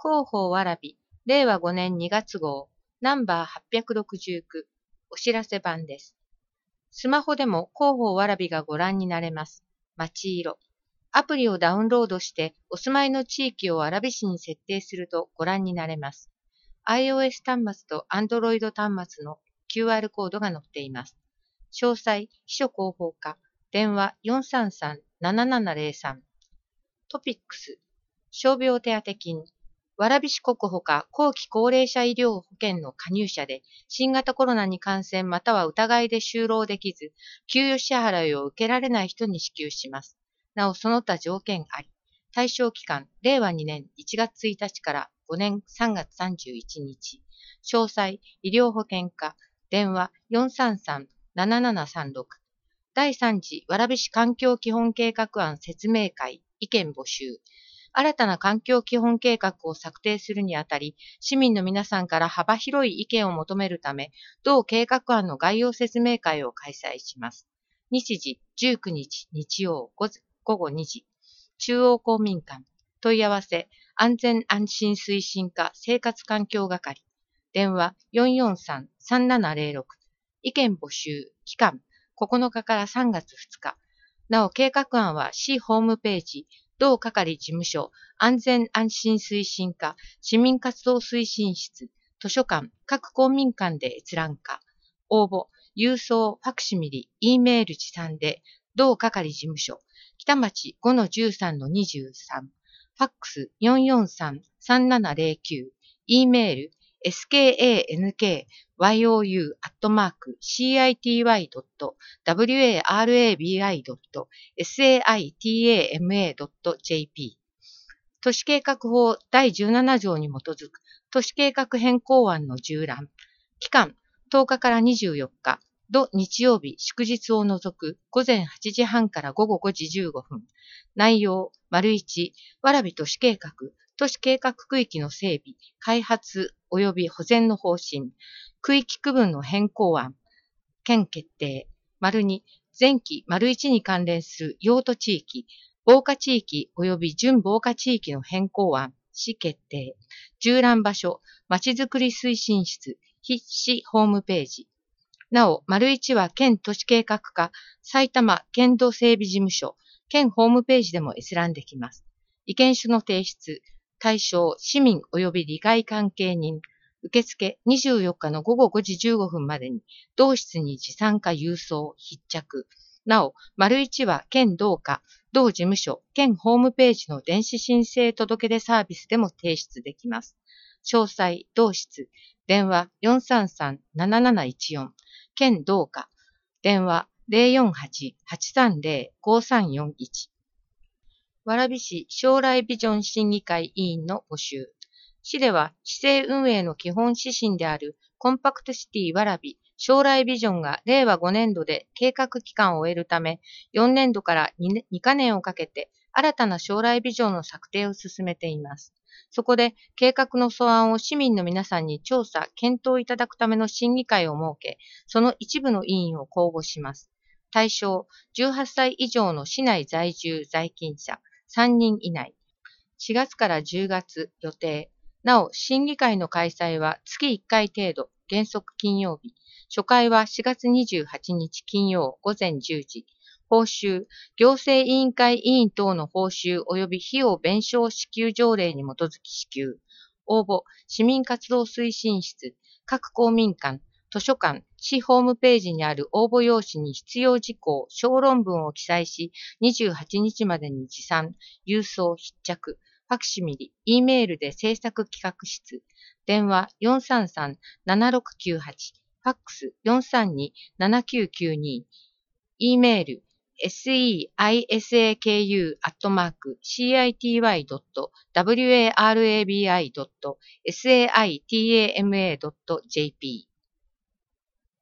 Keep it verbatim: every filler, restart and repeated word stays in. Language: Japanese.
広報わらび、れいわごねんにがつ号、ナンバーはっぴゃくろくじゅうきゅう、お知らせ版です。スマホでも広報わらびがご覧になれます。街色。アプリをダウンロードして、お住まいの地域を蕨市に設定するとご覧になれます。iOS 端末と Android 端末の キューアール コードが載っています。詳細、秘書広報課、電話 よんさんさんななななぜろさん。トピックス、傷病手当金。蕨市国保か後期高齢者医療保険の加入者で新型コロナに感染または疑いで就労できず、給与支払いを受けられない人に支給します。なおその他条件あり。対象期間、れいわにねんいちがつついたちからごねんさんがつさんじゅういちにち。詳細、医療保険課、電話 よんさんさんななななさんろく。だいさん次蕨市環境基本計画案説明会、意見募集。新たな環境基本計画を策定するにあたり、市民の皆さんから幅広い意見を求めるため、同計画案の概要説明会を開催します。日時じゅうくにち日曜午後にじ。中央公民館。問い合わせ、安全安心推進課生活環境係。電話 よんよんさんさんななぜろろく。意見募集。期間、ここのかからさんがつふつか。なお、計画案は市ホームページ、同係事務所、安全安心推進課、市民活動推進室、図書館、各公民館で閲覧可。応募、郵送、ファクシミリ、E メール持参で、同係事務所、北町 ごのじゅうさんのにじゅうさん、ファックス よんよんさんさんななぜろきゅう、E メール、エスケーエーエヌケーワイオーユー アットマーク シーアイティーワイドット ダブリューエーアールエービーアイドット エスエーアイティーエーエムエードットジェーピー。都市計画法だいじゅうななじょうに基づく都市計画変更案の縦覧。期間とおかからにじゅうよっか、土日曜日祝日を除くごぜんはちじはんからごごごじじゅうごふん。内容、丸いち、蕨都市計画、都市計画区域の整備、開発及び保全の方針、区域区分の変更案、県決定、丸に、前期丸いちに関連する用途地域、防火地域及び準防火地域の変更案、市決定、縦覧場所、まちづくり推進室、非市ホームページ。なお、丸いちは県都市計画課、埼玉県道整備事務所、県ホームページでも閲覧できます。意見書の提出、対象、市民及び利害関係人、受付にじゅうよっかのごごごじじゅうごふんまでに、同室に持参か郵送、必着。なお、丸いちは県同課、同事務所、県ホームページの電子申請届出サービスでも提出できます。詳細、同室、電話 よんさんさんなななないちよん、県同課、電話 ゼロよんはち はちさんゼロ ごさんよんいち。蕨市将来ビジョン審議会委員の募集。市では市政運営の基本指針であるコンパクトシティ蕨将来ビジョンがれいわごねんどで計画期間を終えるため、よねんどから 2, にかねんをかけて新たな将来ビジョンの策定を進めています。そこで計画の素案を市民の皆さんに調査、検討いただくための審議会を設け、その一部の委員を公募します。対象、じゅうはっさい以上の市内在住在勤者さんにん以内。しがつからじゅうがつ予定。なお、審議会の開催は月いっかい程度、原則金曜日。初回はしがつにじゅうはちにち金曜午前じゅうじ。報酬、行政委員会委員等の報酬及び費用弁償支給条例に基づき支給。応募、市民活動推進室、各公民館、図書館、市ホームページにある応募用紙に必要事項、小論文を記載し、にじゅうはちにちまでに持参、郵送、必着、ファクシミリ、E メールで制作企画室、電話 よんさんさんななろくきゅうはち、ファックス よんさんにななきゅうきゅうに、E メール、エスイーアイエスエーケーユー アットマーク シーアイティーワイドット ダブリューエーアールエービーアイドット エスエーアイティーエーエムエードットジェーピー